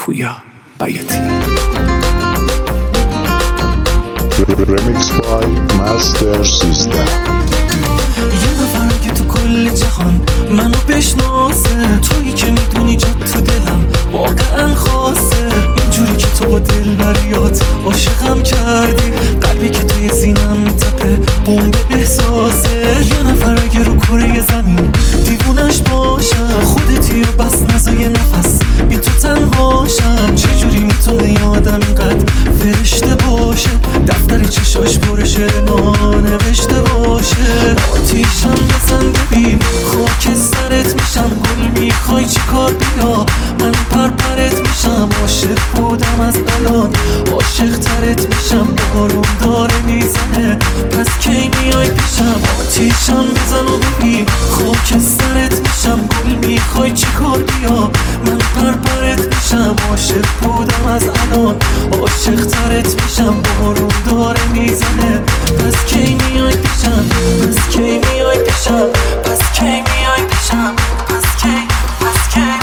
پویا بیاتی. Remix by Master System. یه نفر که تو کل جهان منو بشناسه، تویی که میدونی جات تو دلم واقعا خاصه. اینجوری که تو با دل بریات عاشقم کردی، قلبی که توی سینم میتپه بمب احساسه. یه نفر اگه رو کره زمین دیوونش باشم، خودتی و بس نزای نفس بی تو تنهاشم. چجوری میتونه یه آدم اینقدر فرشته باشه، دفتر چشاش پر شعر نانوشته باشه. آتیشم بزن ببین خاک سرت میشم، گل میخوای چی کار بیا من پرپرت میشم. عاشق بودم از الان عاشق ترت میشم، بارون داره میزنه پس کی میای پیشم. آتیشم بزن و ببین خاک سرت میشم، گل میخوای چی کار بیا من پرپرت میشم. عاشق بودم از الان عاشق ترت میشم، بارون داره میزنه پس کی میای پیشم، پس کی میای پیشم، پس کی میای پیشم، پس کی، پس کی.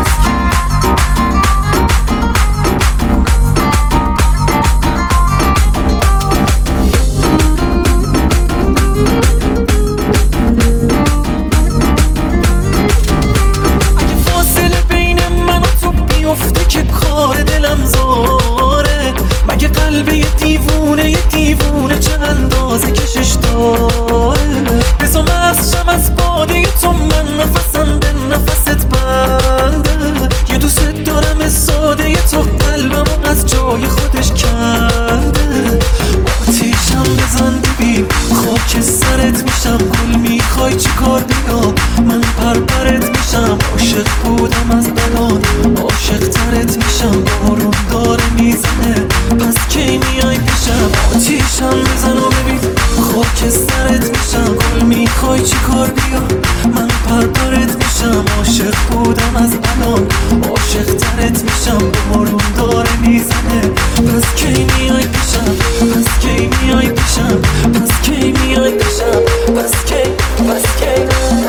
اگه فاصله بین من و تو بیفته که کار دلم زاره، مگه قلب یه دیوونه چه اندازه کشش داره. بزا مستشم از باده تو، من نفسم به نفست بنده. یه دوست دارم ساده تو، قلبمو از جای خودش کرده. آتیشم بزن ببین خاک سرت میشم، گل میخوای چی کار بیا من پرپرت میشم. عاشق بودم از الان عاشق ترت میشم، بارون داره میزنه پس کی میای پیشم. آتیشم بزن و ببین خاک سرت میشم، گل میخوای چی کار بیا من پرپرت میشم. عاشق بودم از الان عاشق ترت میشم، بارون داره میزنه پس کی میای پیشم، پس کی میای پیشم، پس کی میای پیشم، پس کی، پس کی.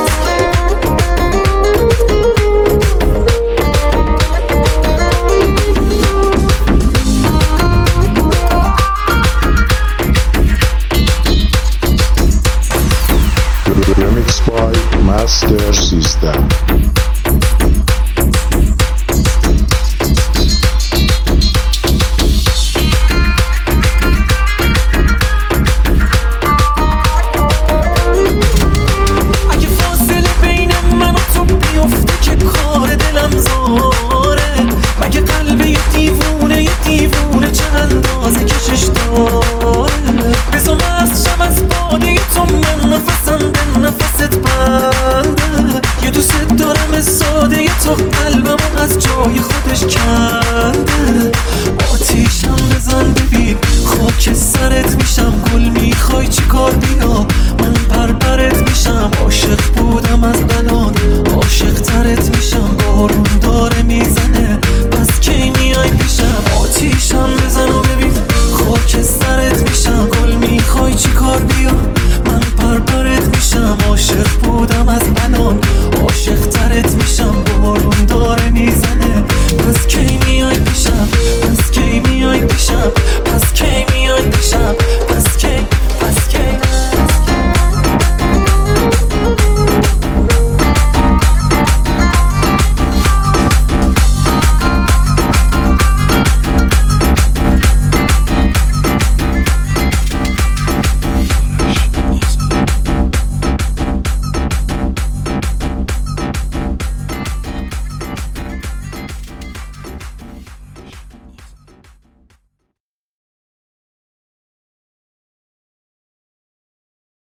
Remix by Master System. اگه فاصله بین من و تو بیفته که کار دلم زاره، مگه قلب یه دیوونه چه اندازه کشش داره. بزا مستشم از باده تو، من نفسم به نفست بنده. یه دوست دارم ساده تو، قلبمو از جای خودش کرده. آتیشم بزن ببین خاک سرت میشم، گل میخوای چی کار بیا من پرپرت میشم. عاشق بودم از الان عاشق ترت میشم، بارون داره میزنه پس کی میای پیشم. آتیشم